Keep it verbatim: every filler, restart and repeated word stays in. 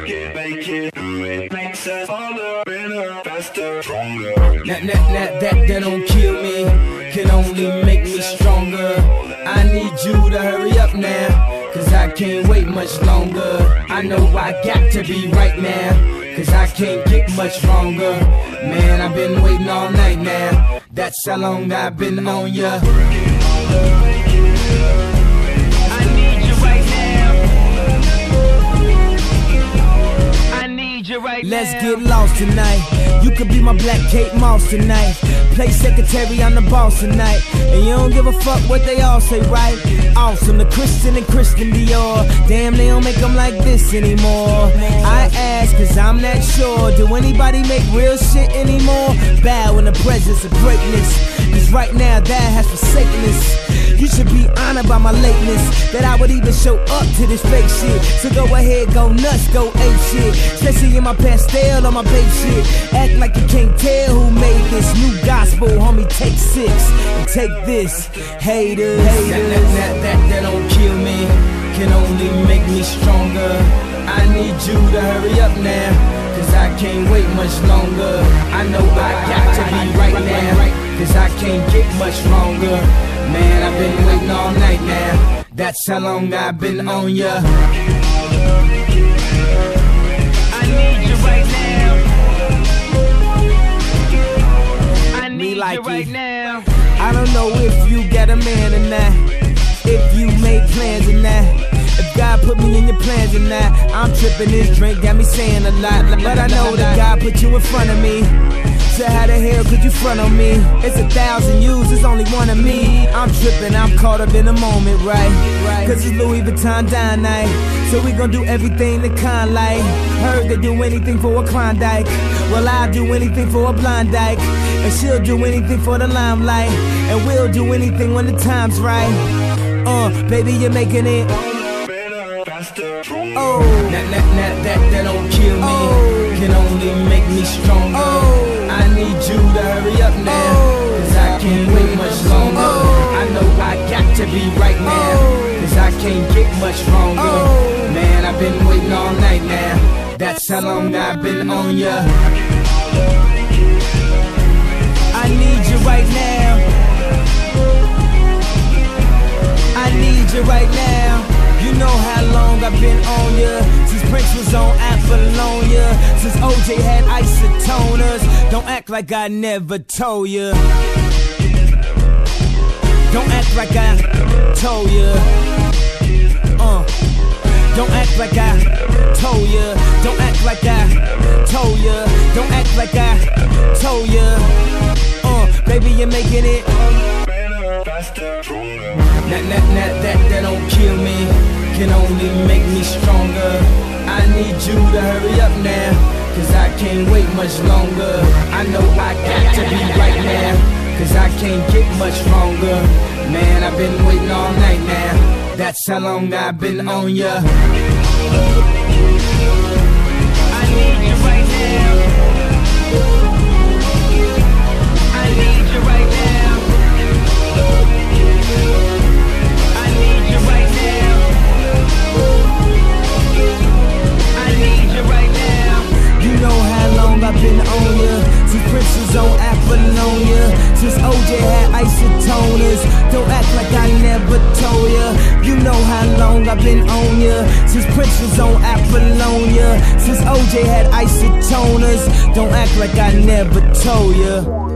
work it, make it, do it, makes us harder, better, faster, stronger. That, that, that, that, that don't kill me, can only make me stronger. I need you to hurry up now, cause I can't wait much longer. I know I got to be right now, cause I can't get much longer. Man, I've been waiting all night now, that's how long I've been on ya. Right Let's now. Get lost tonight. You could be my black Kate Moss tonight. Play secretary, I'm the boss tonight. And you don't give a fuck what they all say, right? Awesome, the Christian and Christian Dior. Damn, they don't make them like this anymore. I ask, cause I'm not sure. Do anybody make real shit anymore? Bow in the presence of greatness, cause right now that has forsaken us. You should be honored by my lateness, that I would even show up to this fake shit. So go ahead, go nuts, go ape shit. Especially in my pastel on my babe shit. Act like you can't tell who made this new gospel, homie. Take six and take this, haters. haters. That, that, that, that, that don't kill me, can only make me stronger. I need you to hurry up now, cause I can't wait much longer. I know I got to be right now, cause I can't get much longer. Man, I've been waiting all night now, that's how long I've been on ya. I need you right now, I need like you right it. now. I don't know if you got a man or not, if you made plans or not. If God put me in your plans or not, I'm tripping, this drink got me saying a lot. But I know that God put you in front of me, so how the hell could you front on me? It's a thousand yous, it's only one of me. I'm tripping, I'm caught up in the moment, right? Cause it's Louis Vuitton dine night, so we gon' do everything the kind like. Heard they do anything for a Klondike, well I'll do anything for a blind dyke. And she'll do anything for the limelight, and we'll do anything when the time's right. Uh, baby, you're making it. Oh, that, that, that, that, that don't kill me, oh, can only make me stronger. Oh, I need you to hurry up now, cause I can't wait much longer. Oh, I know I got to be right now, cause I can't get much longer. Oh, man, I've been waiting all night now, that's how long I've been on ya. I need you right now, I need you right now. You know how long I've been on ya, since Prince was on Apollonia, since O J had isotoners. Don't act like I never told ya, don't act like I told ya. Uh, don't act like I told ya, don't act like I told ya, don't act like I told ya. Uh, baby, you're making it. That, that, that, that, that don't kill me, can only make me stronger. I need you to hurry up now, cause I can't wait much longer. I know I got to be right now, cause I can't get much longer. Man, I've been waiting all night now, that's how long I've been on ya. I need you right now, I need you right now, I need you right now, I need you right now. You know how long I've been on ya, since Prince was on Apollonia, since O J had isotoners. Don't act like I never told ya. You know how long I've been on ya, since Prince was on Apollonia, since O J had isotoners. Don't act like I never told ya.